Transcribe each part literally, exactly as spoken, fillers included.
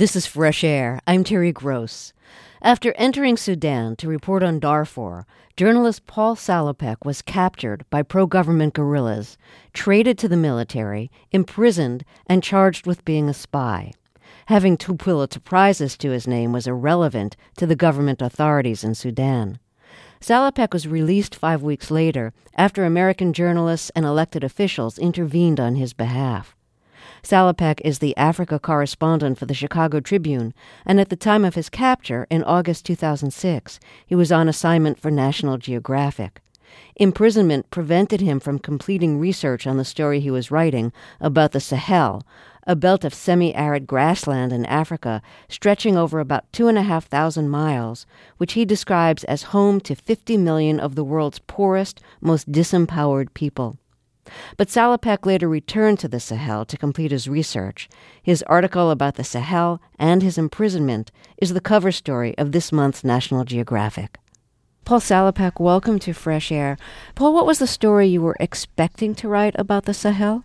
This is Fresh Air. I'm Terry Gross. After entering Sudan to report on Darfur, journalist Paul Salopek was captured by pro-government guerrillas, traded to the military, imprisoned, and charged with being a spy. Having two Pulitzer Prizes to his name was irrelevant to the government authorities in Sudan. Salopek was released five weeks later after American journalists and elected officials intervened on his behalf. Salopek is the Africa correspondent for the Chicago Tribune, and at the time of his capture in August two thousand six, he was on assignment for National Geographic. Imprisonment prevented him from completing research on the story he was writing about the Sahel, a belt of semi-arid grassland in Africa stretching over about two and a half thousand miles, which he describes as home to fifty million of the world's poorest, most disempowered people. But Salopek later returned to the Sahel to complete his research. His article about the Sahel and his imprisonment is the cover story of this month's National Geographic. Paul Salopek, welcome to Fresh Air. Paul, what was the story you were expecting to write about the Sahel?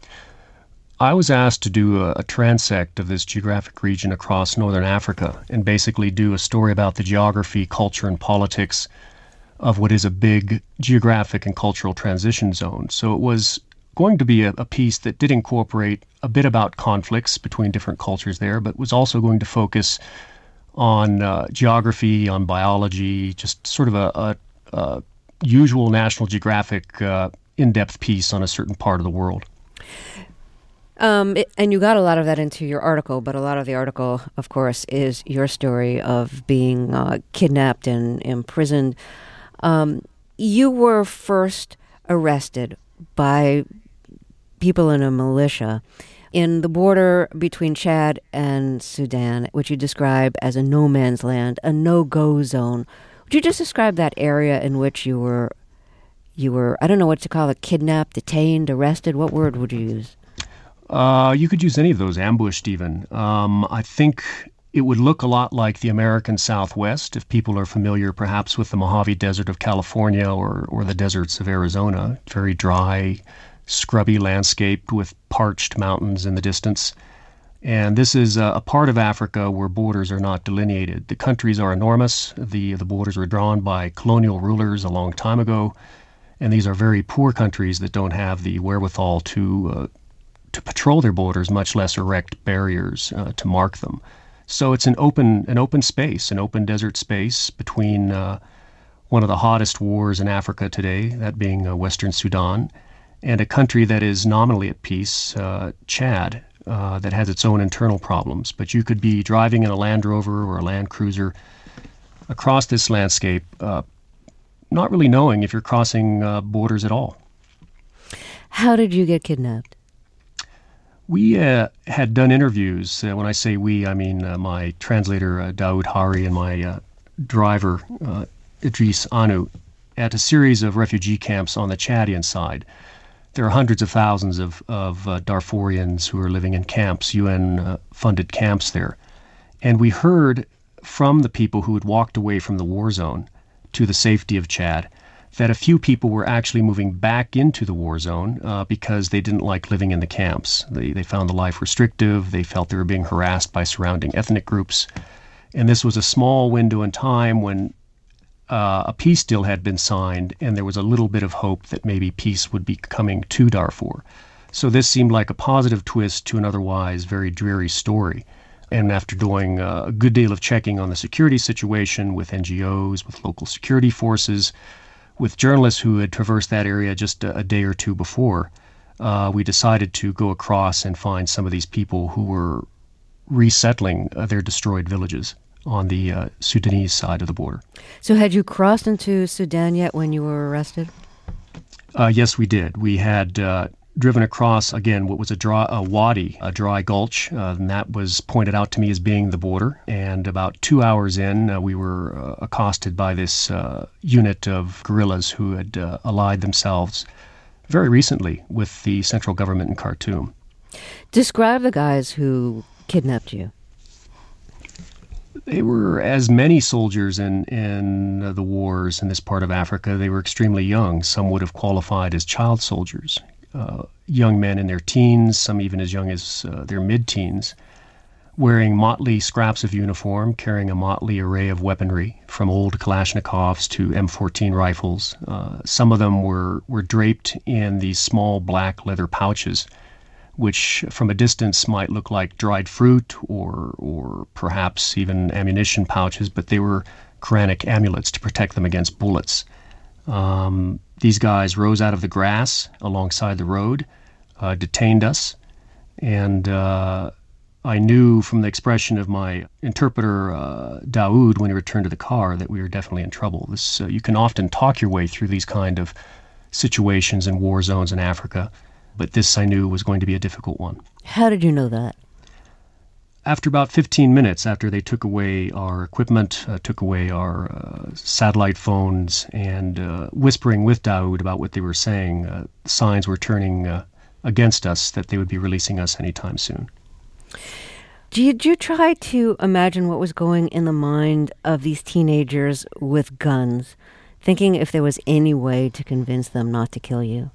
I was asked to do a, a transect of this geographic region across northern Africa and basically do a story about the geography, culture, and politics of what is a big geographic and cultural transition zone. So it was going to be a, a piece that did incorporate a bit about conflicts between different cultures there, but was also going to focus on uh, geography, on biology, just sort of a, a, a usual National Geographic uh, in-depth piece on a certain part of the world. Um, it, and you got a lot of that into your article, but a lot of the article, of course, is your story of being uh, kidnapped and imprisoned. Um, you were first arrested by people in a militia in the border between Chad and Sudan, which you describe as a no man's land, a no-go zone. Would you just describe that area in which you were, you were, I don't know what to call it, kidnapped, detained, arrested? What word would you use? Uh, you could use any of those, ambushed even. Um, I think it would look a lot like the American Southwest, if people are familiar perhaps with the Mojave Desert of California or, or the deserts of Arizona. Very dry, scrubby landscape with parched mountains in the distance. And this is a, a part of Africa where borders are not delineated. The countries are enormous. The, the borders were drawn by colonial rulers a long time ago. And these are very poor countries that don't have the wherewithal to, uh, to patrol their borders, much less erect barriers uh, to mark them. So it's an open an open space, an open desert space between uh, one of the hottest wars in Africa today, that being uh, Western Sudan, and a country that is nominally at peace, uh, Chad, uh, that has its own internal problems. But you could be driving in a Land Rover or a Land Cruiser across this landscape, uh, not really knowing if you're crossing uh, borders at all. How did you get kidnapped? We uh, had done interviews. Uh, when I say we, I mean uh, my translator, uh, Daoud Hari, and my uh, driver, uh, Idris Anu, at a series of refugee camps on the Chadian side. There are hundreds of thousands of, of uh, Darfurians who are living in camps, U N-funded uh, camps there. And we heard from the people who had walked away from the war zone to the safety of Chad that a few people were actually moving back into the war zone uh, because they didn't like living in the camps. They, they found the life restrictive. They felt they were being harassed by surrounding ethnic groups. And this was a small window in time when uh, a peace deal had been signed, and there was a little bit of hope that maybe peace would be coming to Darfur. So this seemed like a positive twist to an otherwise very dreary story. And after doing uh, a good deal of checking on the security situation with N G Os, with local security forces, with journalists who had traversed that area just a, a day or two before, uh, we decided to go across and find some of these people who were resettling uh, their destroyed villages on the uh, Sudanese side of the border. So had you crossed into Sudan yet when you were arrested? Uh, yes, we did. We had uh, driven across, again, what was a, dry, a wadi, a dry gulch, uh, and that was pointed out to me as being the border. And about two hours in, uh, we were uh, accosted by this uh, unit of guerrillas who had uh, allied themselves very recently with the central government in Khartoum. Describe the guys who kidnapped you. They were, as many soldiers in, in uh, the wars in this part of Africa, they were extremely young. Some would have qualified as child soldiers. Uh, young men in their teens, some even as young as uh, their mid-teens. wearing motley scraps of uniform, carrying a motley array of weaponry, from old Kalashnikovs to M fourteen rifles. Uh, some of them were, were draped in these small black leather pouches, which from a distance might look like dried fruit or, or perhaps even ammunition pouches, but they were Quranic amulets to protect them against bullets. Um, these guys rose out of the grass alongside the road, uh, detained us, and uh, I knew from the expression of my interpreter, uh, Daoud, when he returned to the car, that we were definitely in trouble. This, uh, you can often talk your way through these kind of situations in war zones in Africa, but this I knew was going to be a difficult one. How did you know that? After about fifteen minutes, after they took away our equipment, uh, took away our uh, satellite phones, and uh, whispering with Daoud about what they were saying, uh, signs were turning uh, against us that they would be releasing us anytime soon. Did you try to imagine what was going in the mind of these teenagers with guns, thinking if there was any way to convince them not to kill you?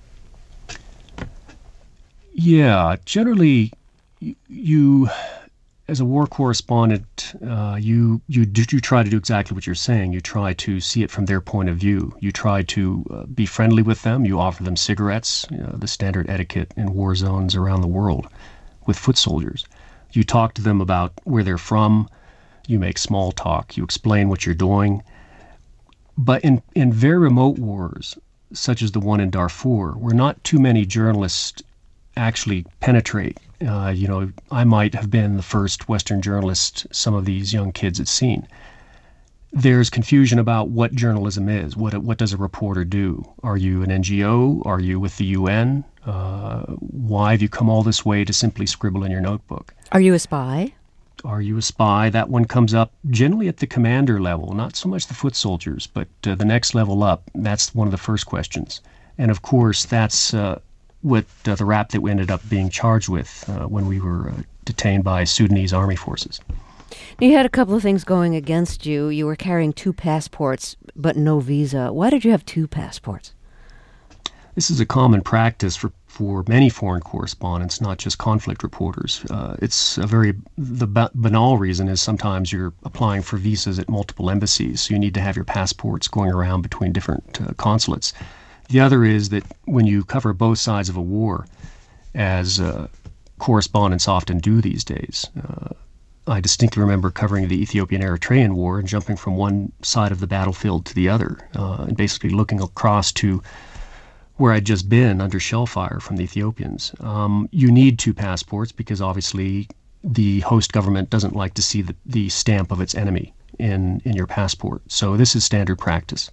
Yeah, generally, you, as a war correspondent, uh, you you do you try to do exactly what you're saying. You try to see it from their point of view. You try to uh, be friendly with them. You offer them cigarettes, you know, the standard etiquette in war zones around the world with foot soldiers. You talk to them about where they're from. You make small talk. You explain what you're doing. But in, in very remote wars, such as the one in Darfur, where not too many journalists actually penetrate. Uh, you know, I might have been the first Western journalist some of these young kids had seen. There's confusion about what journalism is. What what does a reporter do? Are you an N G O? Are you with the U N? Uh, why have you come all this way to simply scribble in your notebook? Are you a spy? Are you a spy? That one comes up generally at the commander level, not so much the foot soldiers, but uh, the next level up. That's one of the first questions. And of course, that's uh, what uh, the rap that we ended up being charged with uh, when we were uh, detained by Sudanese army forces. You had a couple of things going against you. You were carrying two passports, but no visa. Why did you have two passports? This is a common practice for, for many foreign correspondents, not just conflict reporters. Uh, it's a very, the ba- banal reason is sometimes you're applying for visas at multiple embassies, so you need to have your passports going around between different uh, consulates. The other is that when you cover both sides of a war, as uh, correspondents often do these days, uh, I distinctly remember covering the Ethiopian-Eritrean War and jumping from one side of the battlefield to the other, uh, and basically looking across to where I'd just been under shell fire from the Ethiopians. Um, you need two passports because obviously the host government doesn't like to see the, the stamp of its enemy in, in your passport. So this is standard practice.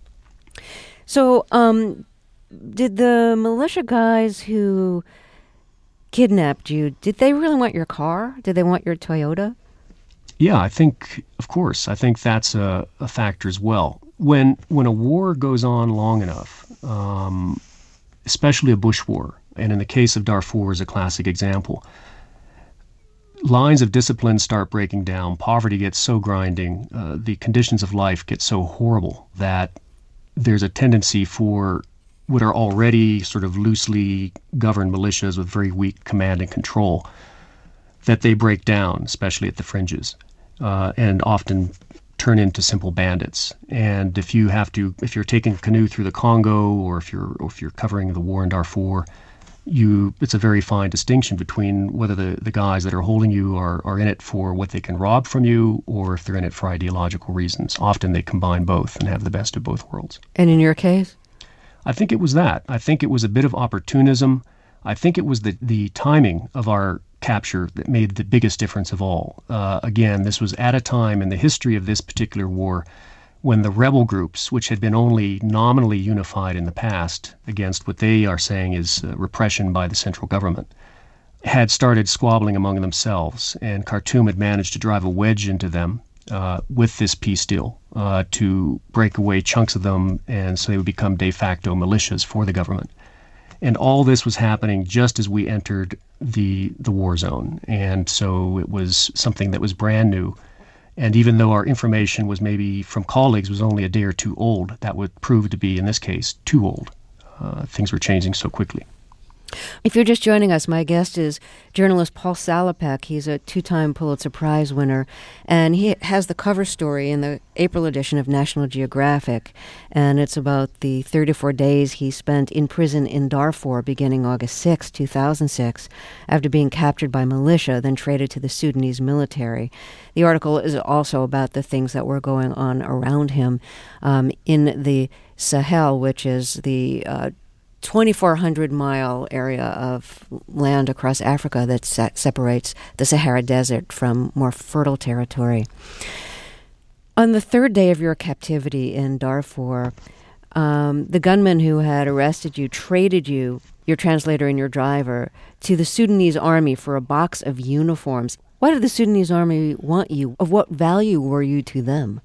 So um, did the militia guys who kidnapped you, did they really want your car? Did they want your Toyota? Yeah, I think, of course, I think that's a, a factor as well. When when a war goes on long enough, um, especially a bush war, and in the case of Darfur is a classic example, lines of discipline start breaking down, poverty gets so grinding, uh, the conditions of life get so horrible that there's a tendency for what are already sort of loosely governed militias with very weak command and control, that they break down, especially at the fringes, uh, and often turn into simple bandits. And if you have to, if you're taking a canoe through the Congo, or if you're, or if you're covering the war in Darfur, you, it's a very fine distinction between whether the, the guys that are holding you are, are in it for what they can rob from you, or if they're in it for ideological reasons. Often they combine both and have the best of both worlds. And in your case? I think it was that. I think it was a bit of opportunism. I think it was the, the timing of our capture that made the biggest difference of all. Uh, again, this was at a time in the history of this particular war when the rebel groups, which had been only nominally unified in the past against what they are saying is uh, repression by the central government, had started squabbling among themselves, and Khartoum had managed to drive a wedge into them uh, with this peace deal uh, to break away chunks of them, and so they would become de facto militias for the government. And all this was happening just as we entered the the war zone. And so it was something that was brand new. And even though our information was maybe from colleagues was only a day or two old, that would prove to be, in this case, too old. Uh, things were changing so quickly. If you're just joining us, my guest is journalist Paul Salopek. He's a two-time Pulitzer Prize winner, and he has the cover story in the April edition of National Geographic, and it's about the thirty-four days he spent in prison in Darfur beginning August sixth, two thousand six, after being captured by militia, then traded to the Sudanese military. The article is also about the things that were going on around him um, in the Sahel, which is the uh, twenty-four hundred mile area of land across Africa that se- separates the Sahara Desert from more fertile territory. On the third day of your captivity in Darfur, um, the gunman who had arrested you traded you, your translator and your driver, to the Sudanese army for a box of uniforms. Why did the Sudanese army want you? Of what value were you to them?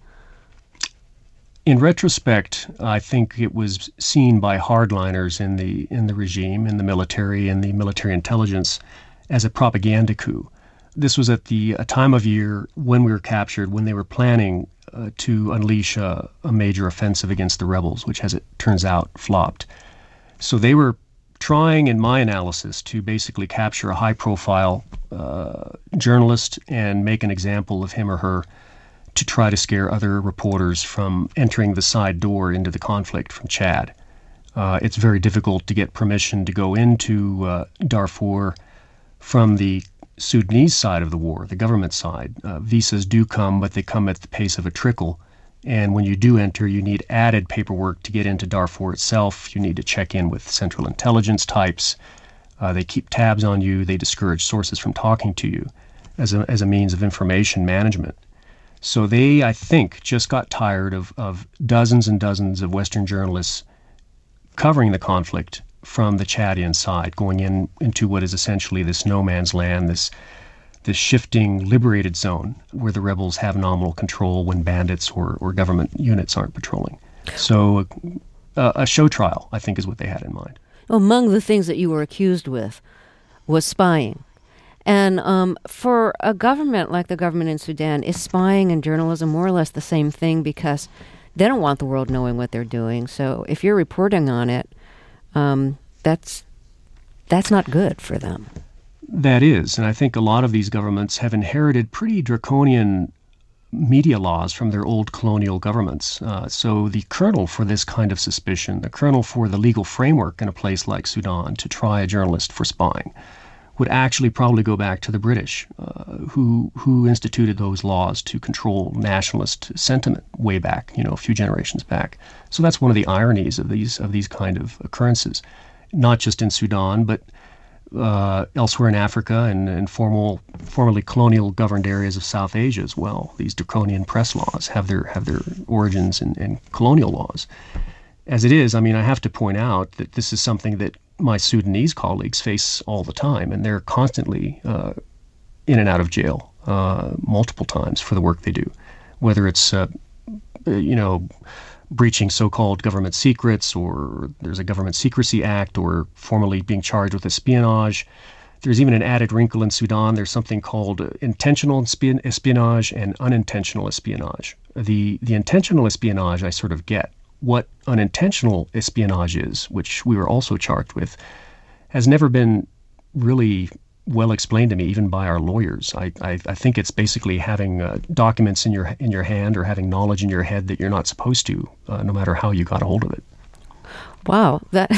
In retrospect, I think it was seen by hardliners in the in the regime, in the military, and the military intelligence as a propaganda coup. This was at the a time of year when we were captured, when they were planning uh, to unleash a, a major offensive against the rebels, which, as it turns out, flopped. So they were trying, in my analysis, to basically capture a high-profile uh, journalist and make an example of him or her, to try to scare other reporters from entering the side door into the conflict from Chad. Uh, it's very difficult to get permission to go into uh, Darfur from the Sudanese side of the war, the government side. Uh, visas do come, but they come at the pace of a trickle. And when you do enter, you need added paperwork to get into Darfur itself. You need to check in with Central Intelligence types. Uh, they keep tabs on you. They discourage sources from talking to you as a, as a means of information management. So they, I think, just got tired of, of dozens and dozens of Western journalists covering the conflict from the Chadian side, going in into what is essentially this no man's land, this this shifting liberated zone where the rebels have nominal control when bandits or, or government units aren't patrolling. So uh, a show trial, I think, is what they had in mind. Among the things that you were accused with was spying. And um, for a government like the government in Sudan, is spying and journalism more or less the same thing, because they don't want the world knowing what they're doing. So if you're reporting on it, um, that's that's not good for them. That is, and I think a lot of these governments have inherited pretty draconian media laws from their old colonial governments. Uh, so the kernel for this kind of suspicion, the kernel for the legal framework in a place like Sudan to try a journalist for spying, would actually probably go back to the British, uh, who who instituted those laws to control nationalist sentiment way back, you know, a few generations back. So that's one of the ironies of these of these kind of occurrences, not just in Sudan, but uh, elsewhere in Africa and, and formal, formerly colonial governed areas of South Asia as well. These draconian press laws have their have their origins in, in colonial laws. As it is, I mean, I have to point out that this is something that my Sudanese colleagues face all the time, and they're constantly uh, in and out of jail uh, multiple times for the work they do, whether it's, uh, you know, breaching so-called government secrets, or there's a Government Secrecy Act, or formally being charged with espionage. There's even an added wrinkle in Sudan. There's something called intentional espionage and unintentional espionage. The, the intentional espionage I sort of get. What unintentional espionage is, which we were also charged with, has never been really well explained to me, even by our lawyers. I, I, I think it's basically having uh, documents in your in your hand, or having knowledge in your head that you're not supposed to, uh, no matter how you got a hold of it. Wow, that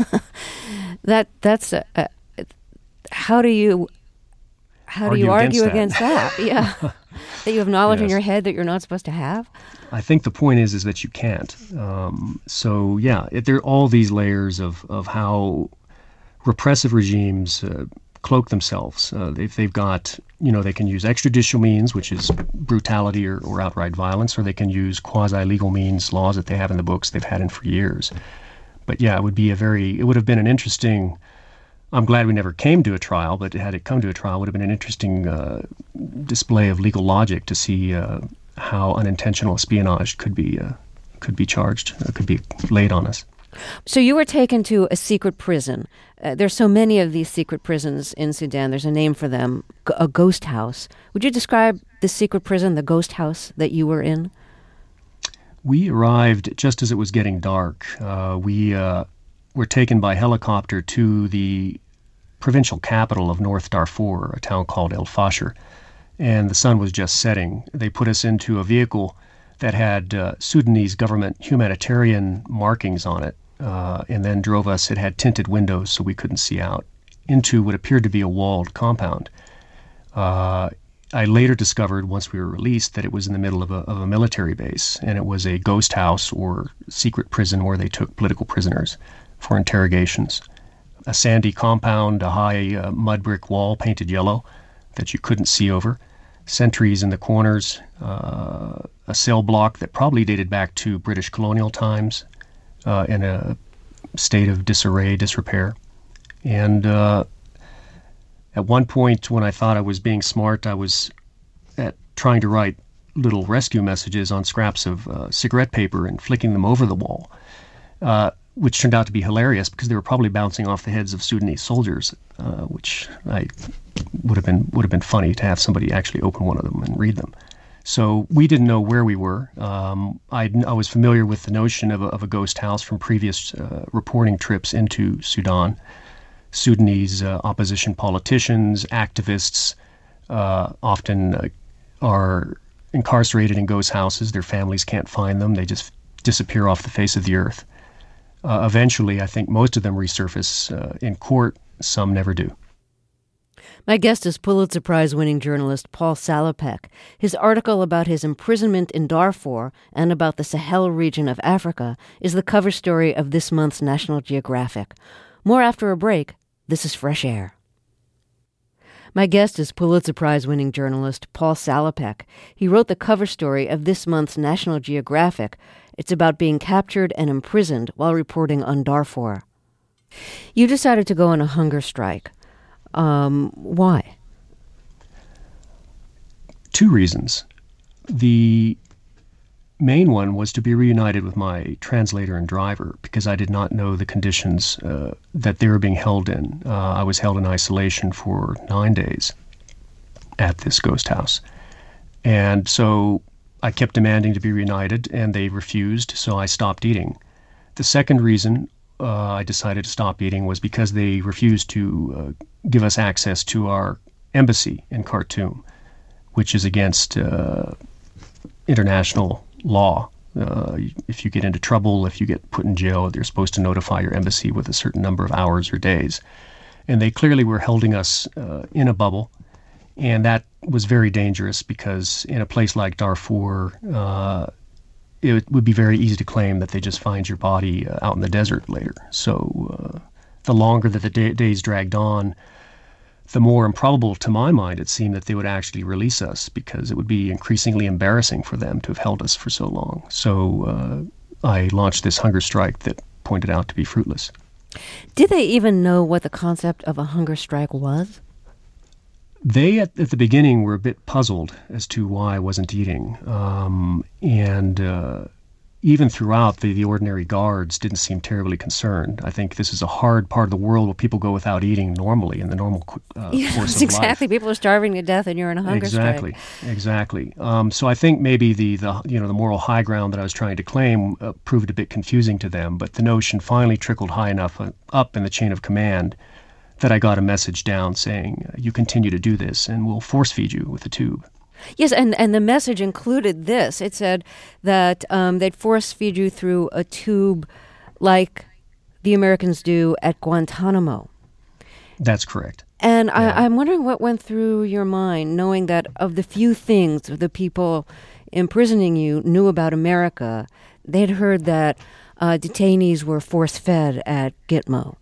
that that's a, a, how do you how argue do you argue against against that? Yeah, that you have knowledge yes. in your head that you're not supposed to have. I think the point is is that you can't. Um, so yeah, it, there are all these layers of of how repressive regimes uh, cloak themselves. Uh, they've they've got, you know, they can use extrajudicial means, which is brutality or, or outright violence, or they can use quasi-legal means, laws that they have in the books they've had in for years. But yeah, it would be a very it would have been an interesting. I'm glad we never came to a trial, but had it come to a trial, it would have been an interesting uh, display of legal logic to see uh, how unintentional espionage could be uh, could be charged, uh, could be laid on us. So you were taken to a secret prison. Uh, there's so many of these secret prisons in Sudan. There's a name for them, g- a ghost house. Would you describe the secret prison, the ghost house that you were in? We arrived just as it was getting dark. Uh, we uh, were taken by helicopter to the provincial capital of North Darfur, a town called El Fasher, and the sun was just setting. They put us into a vehicle that had uh, Sudanese government humanitarian markings on it, uh, and then drove us. It had tinted windows so we couldn't see out, into what appeared to be a walled compound. Uh, I later discovered, once we were released, that it was in the middle of a, of a military base, and it was a ghost house or secret prison where they took political prisoners for interrogations. A sandy compound, a high uh, mud brick wall painted yellow that you couldn't see over, sentries in the corners, uh, a cell block that probably dated back to British colonial times, uh, in a state of disarray, disrepair. And uh, at one point, when I thought I was being smart, I was at trying to write little rescue messages on scraps of uh, cigarette paper and flicking them over the wall, uh, which turned out to be hilarious because they were probably bouncing off the heads of Sudanese soldiers, uh, which I would have been would have been funny to have somebody actually open one of them and read them. So we didn't know where we were. Um, I, I was familiar with the notion of a, of a ghost house from previous uh, reporting trips into Sudan. Sudanese uh, opposition politicians, activists, uh, often uh, are incarcerated in ghost houses. Their families can't find them. They just disappear off the face of the earth. Uh, eventually, I think most of them resurface uh, in court. Some never do. My guest is Pulitzer Prize-winning journalist Paul Salopek. His article about his imprisonment in Darfur and about the Sahel region of Africa is the cover story of this month's National Geographic. More after a break. This is Fresh Air. My guest is Pulitzer Prize-winning journalist Paul Salopek. He wrote the cover story of this month's National Geographic. It's about being captured and imprisoned while reporting on Darfur. You decided to go on a hunger strike. Um, why? Two reasons. The main one was to be reunited with my translator and driver because I did not know the conditions uh, that they were being held in. Uh, I was held in isolation for nine days at this ghost house. And so I kept demanding to be reunited, and they refused, so I stopped eating. The second reason uh, I decided to stop eating was because they refused to uh, give us access to our embassy in Khartoum, which is against uh, international law. Uh, if you get into trouble, if you get put in jail, they're supposed to notify your embassy with a certain number of hours or days. And they clearly were holding us uh, in a bubble. And that was very dangerous because in a place like Darfur, uh, it would be very easy to claim that they just find your body uh, out in the desert later. So uh, the longer that the day- days dragged on, the more improbable to my mind it seemed that they would actually release us because it would be increasingly embarrassing for them to have held us for so long. So uh, I launched this hunger strike that pointed out to be fruitless. Did they even know what the concept of a hunger strike was? They, at, at the beginning, were a bit puzzled as to why I wasn't eating. Um, and uh, even throughout, the, the ordinary guards didn't seem terribly concerned. I think this is a hard part of the world where people go without eating normally in the normal uh, yes, course of exactly. life. People are starving to death and you're in a hunger exactly, strike. Exactly, exactly. Um, so I think maybe the, the you know the moral high ground that I was trying to claim uh, proved a bit confusing to them, but the notion finally trickled high enough uh, up in the chain of command that I got a message down saying, you continue to do this and we'll force feed you with a tube. Yes, and, and the message included this. It said that um, they'd force feed you through a tube like the Americans do at Guantanamo. That's correct. And yeah. I, I'm wondering what went through your mind, knowing that of the few things the people imprisoning you knew about America, they'd heard that uh, detainees were force-fed at Gitmo.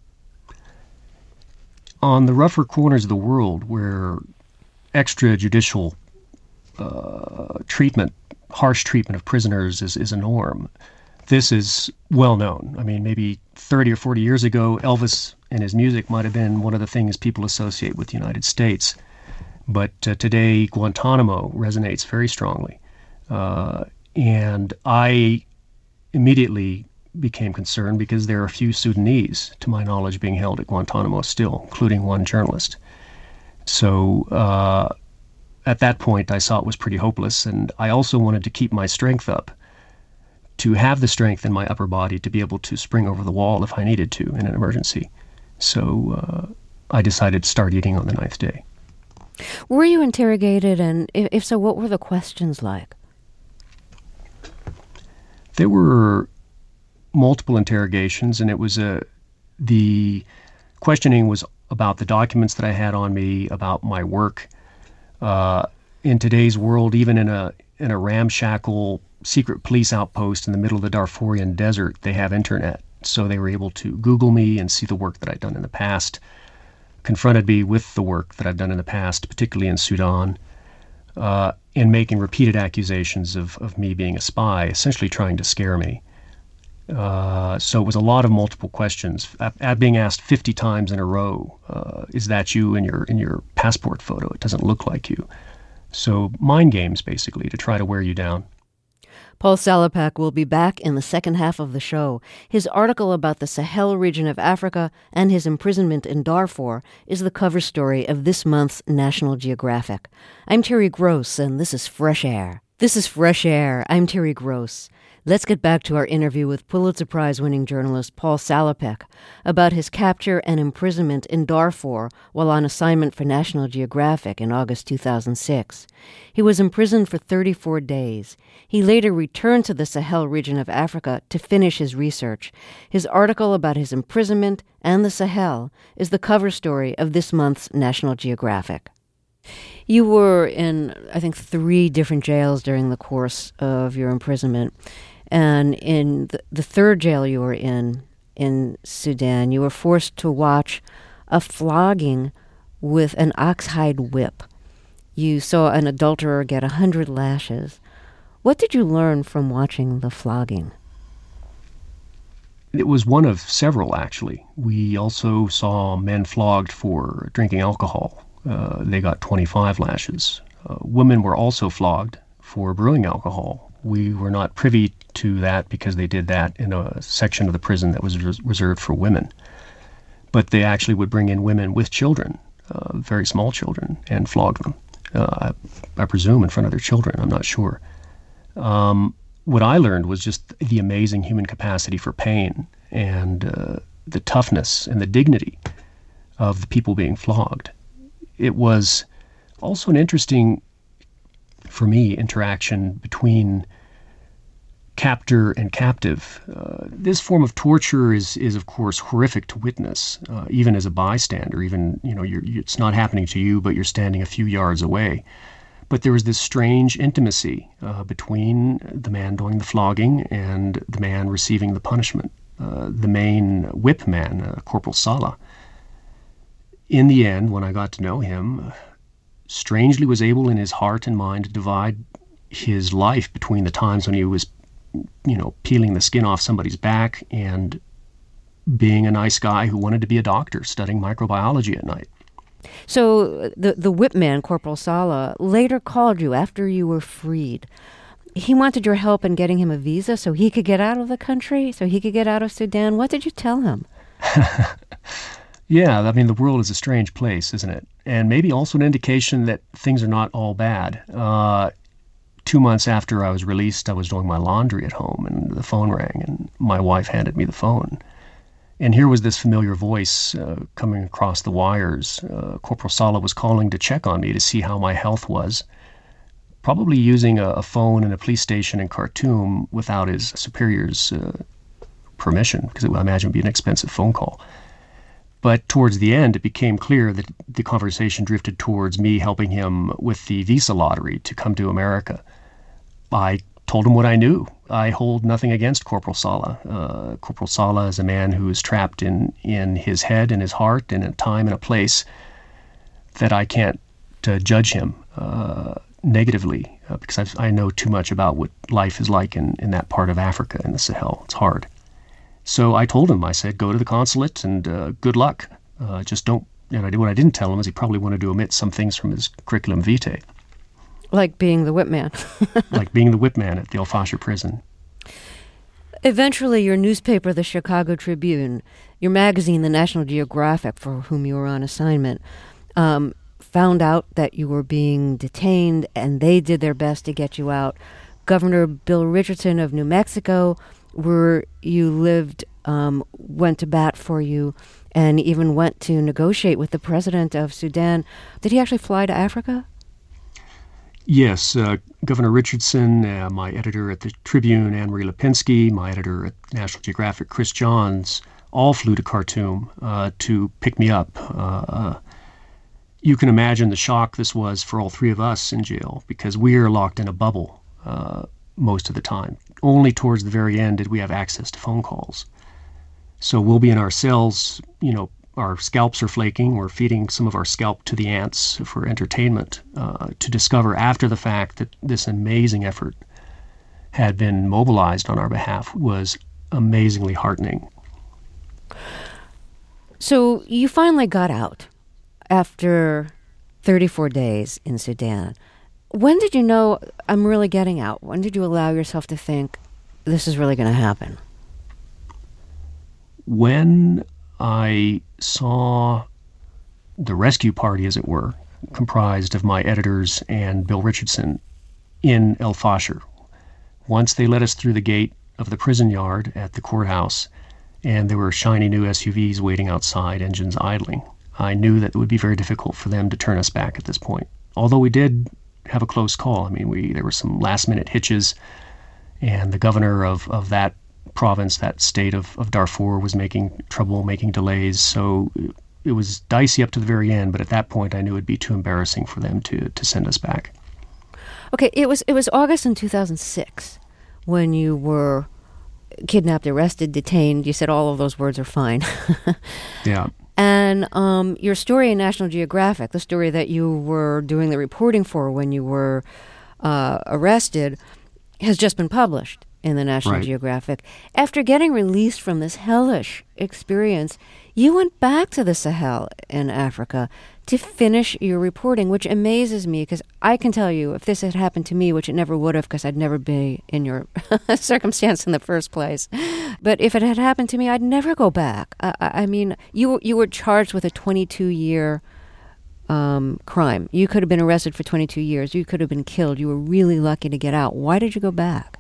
On the rougher corners of the world where extrajudicial uh, treatment, harsh treatment of prisoners is, is a norm, this is well known. I mean, maybe thirty or forty years ago, Elvis and his music might have been one of the things people associate with the United States. But uh, today, Guantanamo resonates very strongly. Uh, and I immediately became concerned because there are a few Sudanese, to my knowledge, being held at Guantanamo still, including one journalist. So uh, at that point, I saw it was pretty hopeless, and I also wanted to keep my strength up to have the strength in my upper body to be able to spring over the wall if I needed to in an emergency. So uh, I decided to start eating on the ninth day. Were you interrogated, and if, if so, what were the questions like? There were multiple interrogations, and it was a, the questioning was about the documents that I had on me, about my work. Uh, in today's world, even in a in a ramshackle secret police outpost in the middle of the Darfurian desert, they have internet. So they were able to Google me and see the work that I'd done in the past, confronted me with the work that I've done in the past, particularly in Sudan, uh, and making repeated accusations of, of me being a spy, essentially trying to scare me. Uh, so it was a lot of multiple questions. At being asked fifty times in a row, uh, is that you in your in your passport photo? It doesn't look like you. So mind games, basically, to try to wear you down. Paul Salopek will be back in the second half of the show. His article about the Sahel region of Africa and his imprisonment in Darfur is the cover story of this month's National Geographic. I'm Terry Gross, and this is Fresh Air. This is Fresh Air. I'm Terry Gross. Let's get back to our interview with Pulitzer Prize-winning journalist Paul Salopek about his capture and imprisonment in Darfur while on assignment for National Geographic in August two thousand six. He was imprisoned for thirty-four days. He later returned to the Sahel region of Africa to finish his research. His article about his imprisonment and the Sahel is the cover story of this month's National Geographic. You were in, I think, three different jails during the course of your imprisonment. And in the, the third jail you were in, in Sudan, you were forced to watch a flogging with an oxhide whip. You saw an adulterer get a hundred lashes. What did you learn from watching the flogging? It was one of several, actually. We also saw men flogged for drinking alcohol. Uh, they got twenty-five lashes. Uh, women were also flogged for brewing alcohol. We were not privy to that because they did that in a section of the prison that was res- reserved for women. But they actually would bring in women with children, uh, very small children, and flog them. Uh, I, I presume in front of their children, I'm not sure. Um, what I learned was just the amazing human capacity for pain and uh, the toughness and the dignity of the people being flogged. It was also an interesting, for me, interaction between captor and captive. Uh, this form of torture is, is of course, horrific to witness, uh, even as a bystander. Even, you know, you're, it's not happening to you, but you're standing a few yards away. But there was this strange intimacy uh, between the man doing the flogging and the man receiving the punishment. Uh, the main whip man, uh, Corporal Sala. In the end, when I got to know him, strangely was able in his heart and mind to divide his life between the times when he was, you know, peeling the skin off somebody's back and being a nice guy who wanted to be a doctor, studying microbiology at night. So the the whip man, Corporal Sala, later called you after you were freed. He wanted your help in getting him a visa so he could get out of the country, so he could get out of Sudan. What did you tell him? Yeah, I mean, the world is a strange place, isn't it? And maybe also an indication that things are not all bad. Uh, two months after I was released, I was doing my laundry at home, and the phone rang, and my wife handed me the phone. And here was this familiar voice uh, coming across the wires. Uh, Corporal Sala was calling to check on me to see how my health was, probably using a, a phone in a police station in Khartoum without his superior's uh, permission, because I imagine it would be an expensive phone call. But towards the end, it became clear that the conversation drifted towards me helping him with the visa lottery to come to America. I told him what I knew. I hold nothing against Corporal Sala. Uh, Corporal Sala is a man who is trapped in, in his head and his heart in a time and a place that I can't uh, judge him uh, negatively uh, because I've, I know too much about what life is like in, in that part of Africa, in the Sahel. It's hard. So I told him, I said, go to the consulate and uh, good luck. Uh, just don't, and I did, what I didn't tell him is he probably wanted to omit some things from his curriculum vitae. Like being the whip man. Like being the whip man at the El Fasher prison. Eventually, your newspaper, the Chicago Tribune, your magazine, the National Geographic, for whom you were on assignment, um, found out that you were being detained, and they did their best to get you out. Governor Bill Richardson of New Mexico, where you lived, um, went to bat for you and even went to negotiate with the president of Sudan. Did he actually fly to Africa? Yes, uh, Governor Richardson, uh, my editor at the Tribune, Anne-Marie Lipinski, my editor at National Geographic, Chris Johns, all flew to Khartoum uh, to pick me up. Uh, uh, you can imagine the shock this was for all three of us in jail, because we are locked in a bubble uh, most of the time. Only towards the very end did we have access to phone calls. So we'll be in our cells, you know, our scalps are flaking. We're feeding some of our scalp to the ants for entertainment, uh, to discover after the fact that this amazing effort had been mobilized on our behalf was amazingly heartening. So you finally got out after thirty-four days in Sudan. When did you know, I'm really getting out? When did you allow yourself to think, this is really going to happen? When I saw the rescue party, as it were, comprised of my editors and Bill Richardson in El Fasher. Once they let us through the gate of the prison yard at the courthouse, and there were shiny new S U Vs waiting outside, engines idling, I knew that it would be very difficult for them to turn us back at this point. Although we did have a close call. I mean, we there were some last-minute hitches, and the governor of, of that province, that state of, of Darfur, was making trouble, making delays. So it was dicey up to the very end, but at that point I knew it would be too embarrassing for them to, to send us back. Okay, it was it was August in two thousand six when you were kidnapped, arrested, detained. You said all of those words are fine. Yeah. And um, your story in National Geographic, the story that you were doing the reporting for when you were uh, arrested, has just been published in the National Right. Geographic. After getting released from this hellish experience, you went back to the Sahel in Africa to finish your reporting, which amazes me, because I can tell you, if this had happened to me, which it never would have, because I'd never be in your circumstance in the first place, but if it had happened to me, I'd never go back. I, I mean, you you were charged with a twenty-two year um, crime. You could have been arrested for twenty-two years. You could have been killed. You were really lucky to get out. Why did you go back?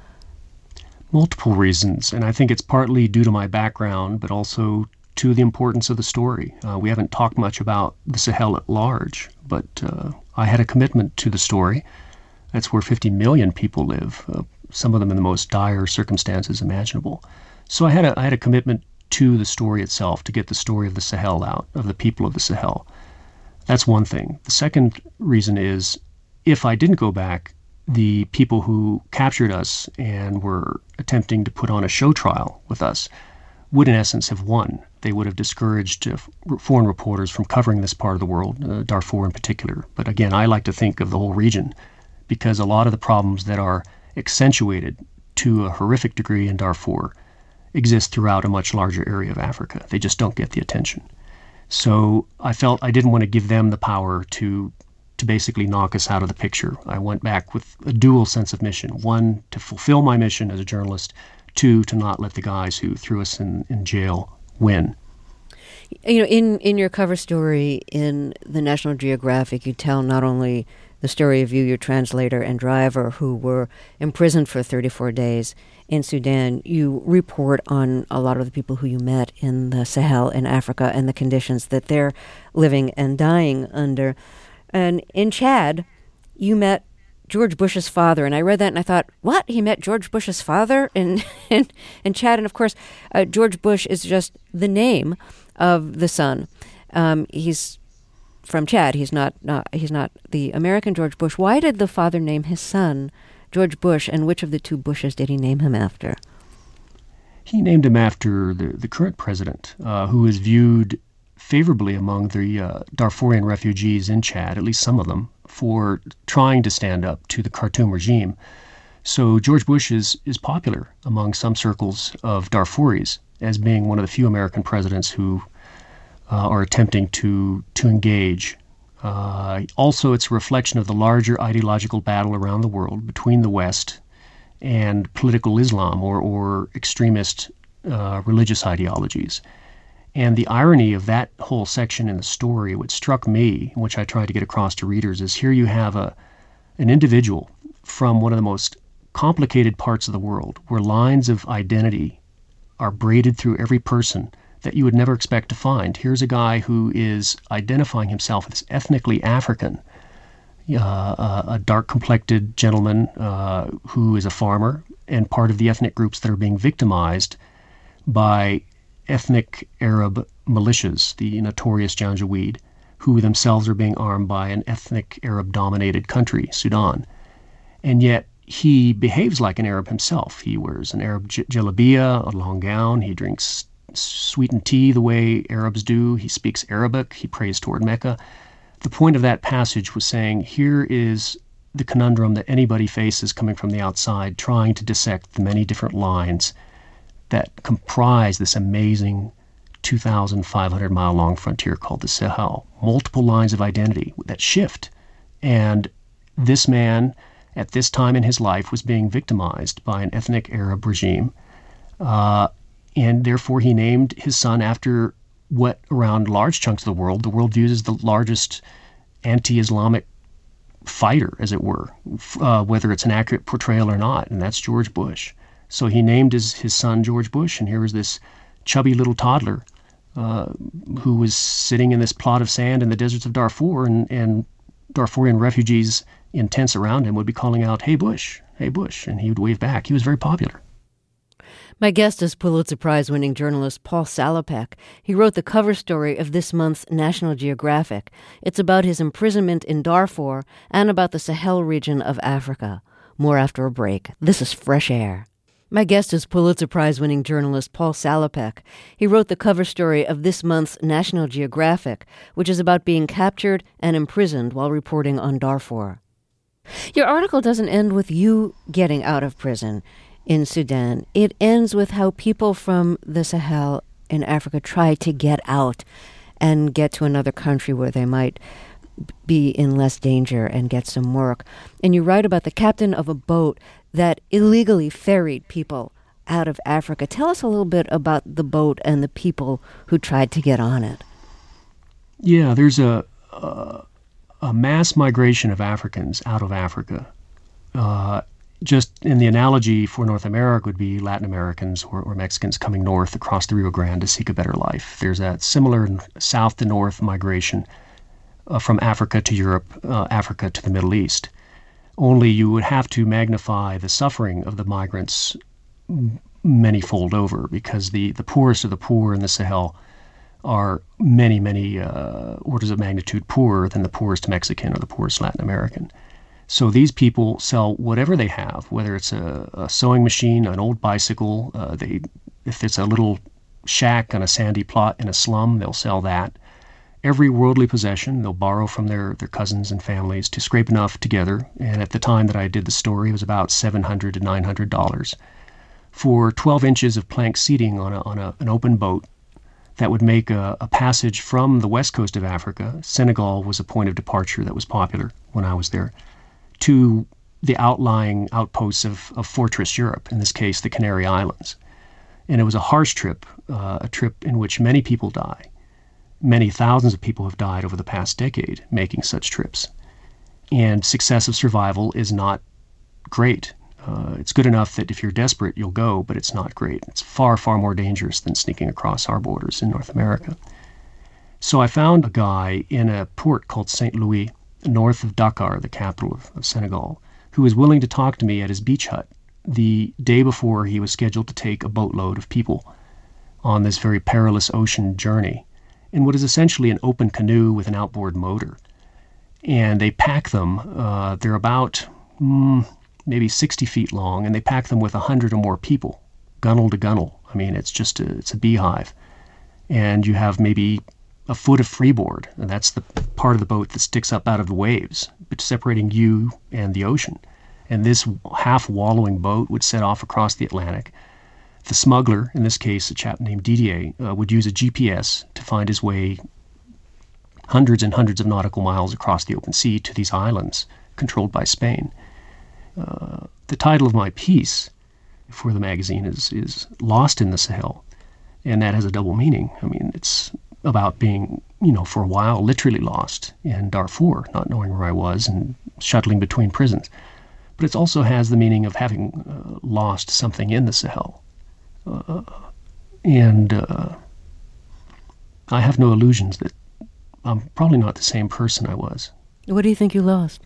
Multiple reasons, and I think it's partly due to my background, but also to the importance of the story. Uh, we haven't talked much about the Sahel at large, but uh, I had a commitment to the story. That's where fifty million people live, uh, some of them in the most dire circumstances imaginable. So I had a I had a commitment to the story itself, to get the story of the Sahel out, of the people of the Sahel. That's one thing. The second reason is, if I didn't go back, the people who captured us and were attempting to put on a show trial with us would in essence have won. They would have discouraged uh, foreign reporters from covering this part of the world, uh, Darfur in particular. But again, I like to think of the whole region, because a lot of the problems that are accentuated to a horrific degree in Darfur exist throughout a much larger area of Africa. They just don't get the attention. So I felt I didn't want to give them the power to to basically knock us out of the picture. I went back with a dual sense of mission. One, to fulfill my mission as a journalist. Two, to not let the guys who threw us in, in jail win. You know, in, in your cover story in the National Geographic, you tell not only the story of you, your translator and driver, who were imprisoned for thirty-four days in Sudan. You report on a lot of the people who you met in the Sahel in Africa and the conditions that they're living and dying under. And in Chad, you met George Bush's father. And I read that and I thought, what? He met George Bush's father in, in, in Chad? And of course, uh, George Bush is just the name of the son. Um, he's from Chad. He's not, not he's not the American George Bush. Why did the father name his son George Bush, and which of the two Bushes did he name him after? He named him after the, the current president, uh, who is viewed favorably among the uh, Darfurian refugees in Chad, at least some of them, for trying to stand up to the Khartoum regime. So George Bush is, is popular among some circles of Darfuris as being one of the few American presidents who uh, are attempting to, to engage. Uh, also, it's a reflection of the larger ideological battle around the world between the West and political Islam or, or extremist uh, religious ideologies. And the irony of that whole section in the story, what struck me, which I tried to get across to readers, is here you have a an individual from one of the most complicated parts of the world where lines of identity are braided through every person that you would never expect to find. Here's a guy who is identifying himself as ethnically African, uh, a dark-complected gentleman uh, who is a farmer and part of the ethnic groups that are being victimized by ethnic Arab militias, the notorious Janjaweed, who themselves are being armed by an ethnic Arab-dominated country, Sudan. And yet he behaves like an Arab himself. He wears an Arab j- jalabiya, a long gown. He drinks sweetened tea the way Arabs do. He speaks Arabic. He prays toward Mecca. The point of that passage was saying, here is the conundrum that anybody faces coming from the outside, trying to dissect the many different lines that comprise this amazing two thousand five hundred mile long frontier called the Sahel. Multiple lines of identity that shift. And this man, at this time in his life, was being victimized by an ethnic Arab regime. Uh, and therefore he named his son after what around large chunks of the world, the world views as the largest anti-Islamic fighter, as it were, uh, whether it's an accurate portrayal or not, and that's George Bush. So he named his, his son George Bush, and here was this chubby little toddler uh, who was sitting in this plot of sand in the deserts of Darfur, and, and Darfurian refugees in tents around him would be calling out, "Hey Bush, hey Bush," and he would wave back. He was very popular. My guest is Pulitzer Prize-winning journalist Paul Salopek. He wrote the cover story of this month's National Geographic. It's about his imprisonment in Darfur and about the Sahel region of Africa. More after a break. This is Fresh Air. My guest is Pulitzer Prize-winning journalist Paul Salopek. He wrote the cover story of this month's National Geographic, which is about being captured and imprisoned while reporting on Darfur. Your article doesn't end with you getting out of prison in Sudan. It ends with how people from the Sahel in Africa try to get out and get to another country where they might be in less danger and get some work. And you write about the captain of a boat that illegally ferried people out of Africa. Tell us a little bit about the boat and the people who tried to get on it. Yeah, there's a a, a mass migration of Africans out of Africa. Uh, just in the analogy for North America would be Latin Americans or, or Mexicans coming north across the Rio Grande to seek a better life. There's that similar south to north migration uh, from Africa to Europe, uh, Africa to the Middle East. Only you would have to magnify the suffering of the migrants many-fold over, because the, the poorest of the poor in the Sahel are many, many uh, orders of magnitude poorer than the poorest Mexican or the poorest Latin American. So these people sell whatever they have, whether it's a, a sewing machine, an old bicycle, uh, they if it's a little shack on a sandy plot in a slum, they'll sell that. Every worldly possession they'll borrow from their, their cousins and families to scrape enough together. And at the time that I did the story, it was about seven hundred to nine hundred dollars for twelve inches of plank seating on a, on a, an open boat that would make a, a passage from the west coast of Africa. Senegal was a point of departure that was popular when I was there, to the outlying outposts of, of Fortress Europe, in this case, the Canary Islands. And it was a harsh trip, uh, a trip in which many people die. Many thousands of people have died over the past decade making such trips. And success of survival is not great. Uh, it's good enough that if you're desperate, you'll go, but it's not great. It's far, far more dangerous than sneaking across our borders in North America. So I found a guy in a port called Saint Louis, north of Dakar, the capital of, of Senegal, who was willing to talk to me at his beach hut the day before he was scheduled to take a boatload of people on this very perilous ocean journey in what is essentially an open canoe with an outboard motor. And they pack them, uh, they're about mm, maybe sixty feet long, and they pack them with one hundred or more people, gunnel to gunnel. I mean, it's just a, it's a beehive. And you have maybe a foot of freeboard, and that's the part of the boat that sticks up out of the waves, but separating you and the ocean. And this half-wallowing boat would set off across the Atlantic. The smuggler, in this case a chap named Didier, uh, would use a G P S to find his way hundreds and hundreds of nautical miles across the open sea to these islands controlled by Spain. Uh, the title of my piece for the magazine is, is Lost in the Sahel, and that has a double meaning. I mean, it's about being, you know, for a while literally lost in Darfur, not knowing where I was and shuttling between prisons. but it also has the meaning of having uh, lost something in the Sahel. Uh, and uh, I have no illusions that I'm probably not the same person I was. What do you think you lost?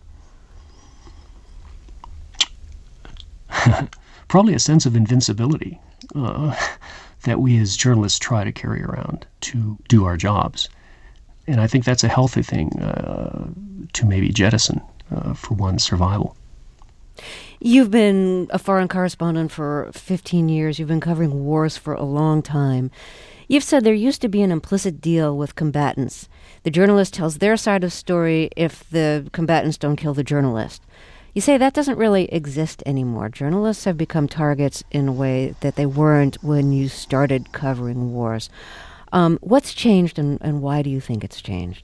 Probably a sense of invincibility uh, that we as journalists try to carry around to do our jobs. And I think that's a healthy thing uh, to maybe jettison uh, for one's survival. You've been a foreign correspondent for fifteen years. You've been covering wars for a long time. You've said there used to be an implicit deal with combatants. The journalist tells their side of the story if the combatants don't kill the journalist. You say that doesn't really exist anymore. Journalists have become targets in a way that they weren't when you started covering wars. Um, what's changed, and, and why do you think it's changed?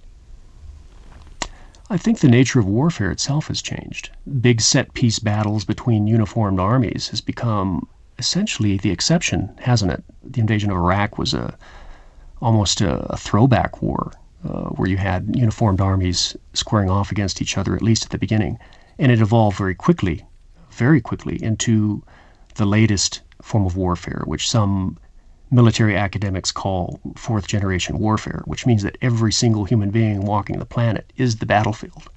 I think the nature of warfare itself has changed. Big set-piece battles between uniformed armies has become essentially the exception, hasn't it? The invasion of Iraq was a almost a, a throwback war uh, where you had uniformed armies squaring off against each other, at least at the beginning. And it evolved very quickly, very quickly, into the latest form of warfare, which some military academics call fourth-generation warfare, which means that every single human being walking the planet is the battlefield.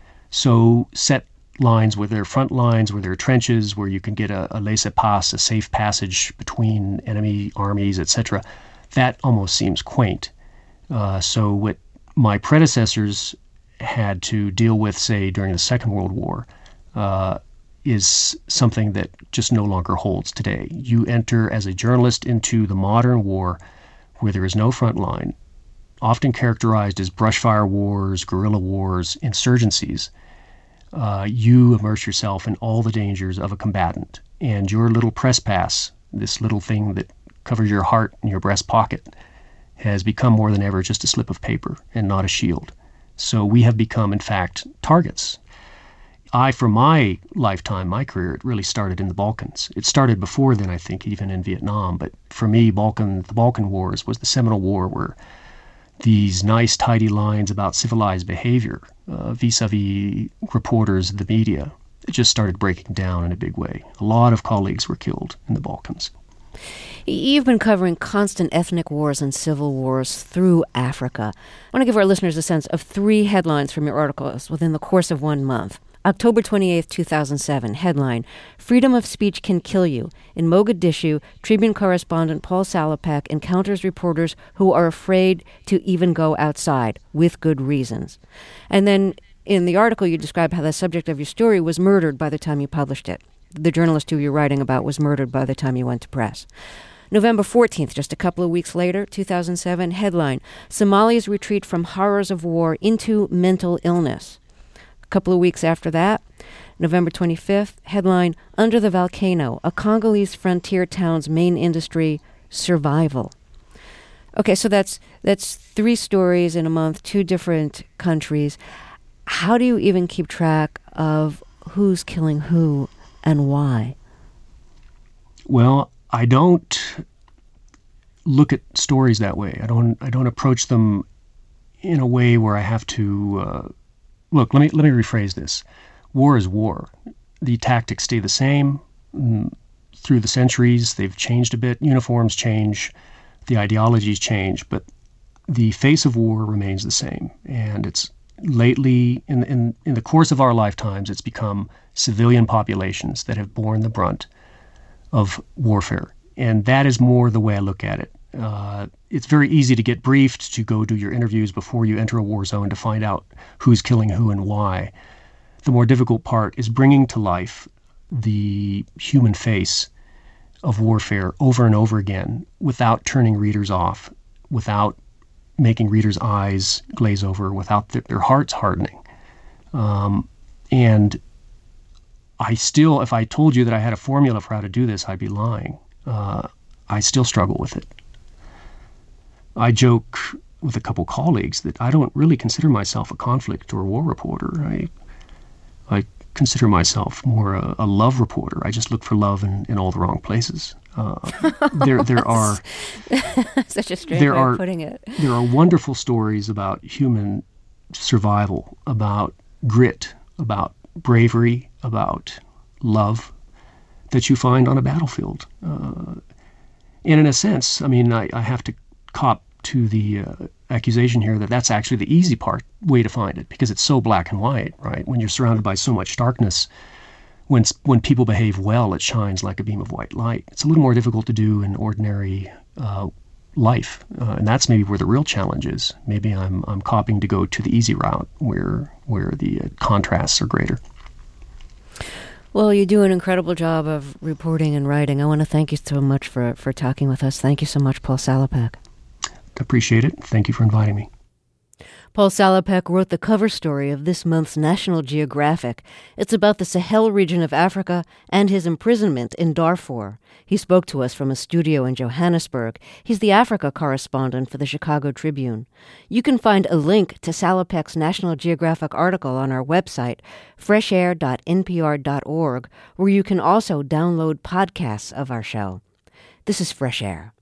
So set lines where there are front lines, where there are trenches, where you can get a, a laissez-passer, a safe passage between enemy armies, et cetera, that almost seems quaint. Uh, so what my predecessors had to deal with, say, during the Second World War, uh, is something that just no longer holds today. You enter as a journalist into the modern war where there is no front line, often characterized as brushfire wars, guerrilla wars, insurgencies. Uh, you immerse yourself in all the dangers of a combatant, and your little press pass, this little thing that covers your heart and your breast pocket, has become more than ever just a slip of paper and not a shield. So we have become, in fact, targets. I, for my lifetime, my career, it really started in the Balkans. It started before then, I think, even in Vietnam. But for me, Balkan, the Balkan Wars was the seminal war where these nice, tidy lines about civilized behavior uh, vis-a-vis reporters, the media, it just started breaking down in a big way. A lot of colleagues were killed in the Balkans. You've been covering constant ethnic wars and civil wars through Africa. I want to give our listeners a sense of three headlines from your articles within the course of one month. October twenty-eighth, two thousand seven, headline, Freedom of Speech Can Kill You. In Mogadishu, Tribune correspondent Paul Salopek encounters reporters who are afraid to even go outside, with good reasons. And then in the article, you describe how the subject of your story was murdered by the time you published it. The journalist who you're writing about was murdered by the time you went to press. November fourteenth, just a couple of weeks later, two thousand seven, headline, Somalia's retreat from horrors of war into mental illness. A couple of weeks after that, November twenty-fifth, headline, Under the Volcano, a Congolese frontier town's main industry, survival. Okay, so that's that's three stories in a month, two different countries. How do you even keep track of who's killing who and why? Well, I don't look at stories that way. I don't I don't approach them in a way where I have to uh, look, let me let me rephrase this. War is war. The tactics stay the same. Mm, through the centuries, they've changed a bit. Uniforms change, the ideologies change, but the face of war remains the same. And it's lately, in, in, in the course of our lifetimes, it's become civilian populations that have borne the brunt of warfare. And that is more the way I look at it. Uh, it's very easy to get briefed, to go do your interviews before you enter a war zone to find out who's killing who and why. The more difficult part is bringing to life the human face of warfare over and over again without turning readers off, without making readers' eyes glaze over, without their, their hearts hardening. Um, and I still, if I told you that I had a formula for how to do this, I'd be lying. Uh, I still struggle with it. I joke with a couple colleagues that I don't really consider myself a conflict or a war reporter. I I consider myself more a, a love reporter. I just look for love in, in all the wrong places. Uh, there there are such a strange there way are, of putting it. There are wonderful stories about human survival, about grit, about bravery, about love that you find on a battlefield. Uh, and in a sense, I mean, I, I have to cop to the uh, accusation here that that's actually the easy part way to find it, because it's so black and white, right? When you're surrounded by so much darkness, when when people behave well, it shines like a beam of white light. It's a little more difficult to do in ordinary uh, life, uh, and that's maybe where the real challenge is. Maybe I'm I'm copying to go to the easy route where where the uh, contrasts are greater. Well, you do an incredible job of reporting and writing. I want to thank you so much for, for talking with us. Thank you so much, Paul Salopek. Appreciate it. Thank you for inviting me. Paul Salopek wrote the cover story of this month's National Geographic. It's about the Sahel region of Africa and his imprisonment in Darfur. He spoke to us from a studio in Johannesburg. He's the Africa correspondent for the Chicago Tribune. You can find a link to Salopek's National Geographic article on our website, fresh air dot n p r dot org, where you can also download podcasts of our show. This is Fresh Air.